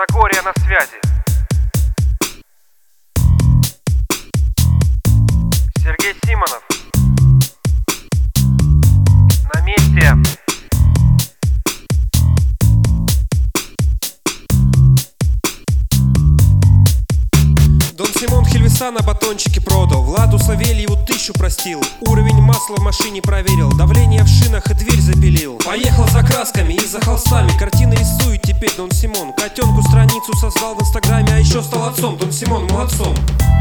Черногория на связи. Сергей Симонов. На месте. Дон Симон Хельвеса на батончике продал, Владу Савельеву 1000 простил, уровень масла в машине проверил, давление в шинах и дверь запилил. Поехал за красками и за холстами, картины рисует теперь Дон Симон. Котенку страницу создал в инстаграме, а еще стал отцом. Дон Симон молодцом.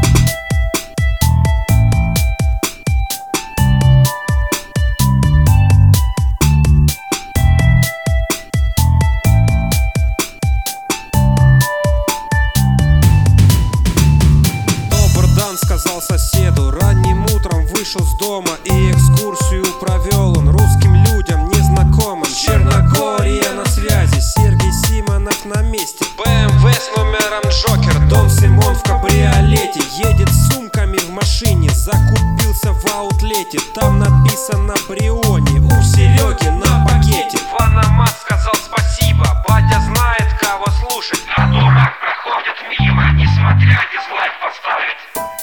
Сказал соседу, ранним утром вышел с дома и экскурсию провел он русским людям незнакомым. Черногория на связи, Сергей Симонов на месте. БМВ с номером Джокер, Дон Симон в кабриолете, едет с сумками в машине, закупился в аутлете. Там написано Бриони, у Сереги на пакете. Ванамат сказал спасибо, батя знает, кого слушать. А дурак проходит мимо, несмотря дизлайк поставить.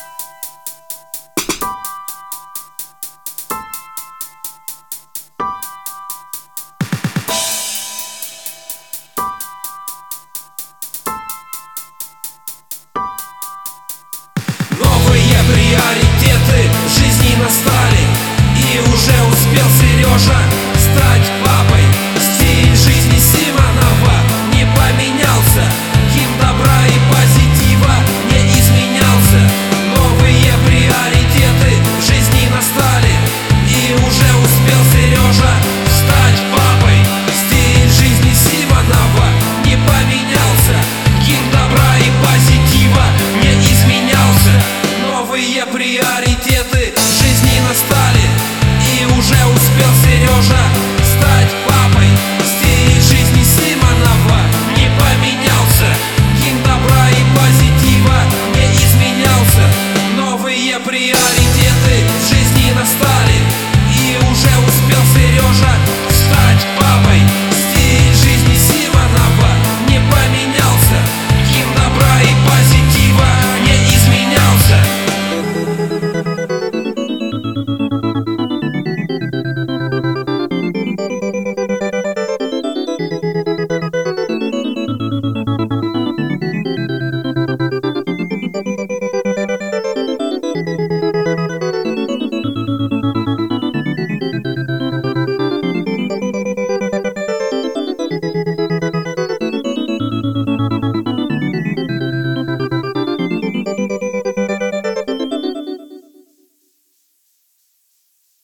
Новые приоритеты в жизни настали, и уже успел Сережа стать